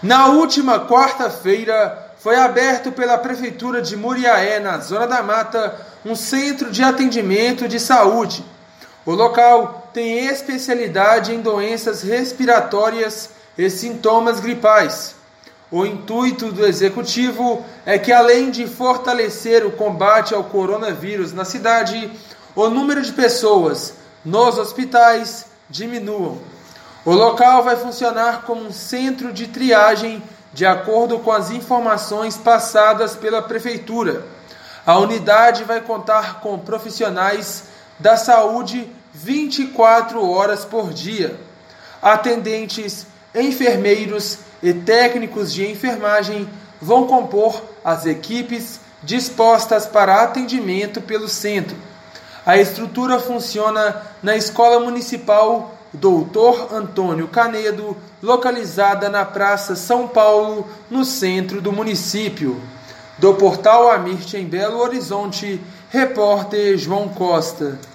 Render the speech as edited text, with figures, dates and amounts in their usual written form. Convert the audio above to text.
Na última quarta-feira, foi aberto pela Prefeitura de Muriaé, na Zona da Mata, um centro de atendimento de saúde. O local tem especialidade em doenças respiratórias e sintomas gripais. O intuito do Executivo é que, além de fortalecer o combate ao coronavírus na cidade, o número de pessoas nos hospitais diminua. O local vai funcionar como um centro de triagem de acordo com as informações passadas pela Prefeitura. A unidade vai contar com profissionais da saúde 24 horas por dia. Atendentes, enfermeiros e técnicos de enfermagem vão compor as equipes dispostas para atendimento pelo centro. A estrutura funciona na Escola Municipal Doutor Antônio Canedo, localizada na Praça São Paulo, no centro do município. Do Portal Amirte, em Belo Horizonte, repórter João Costa.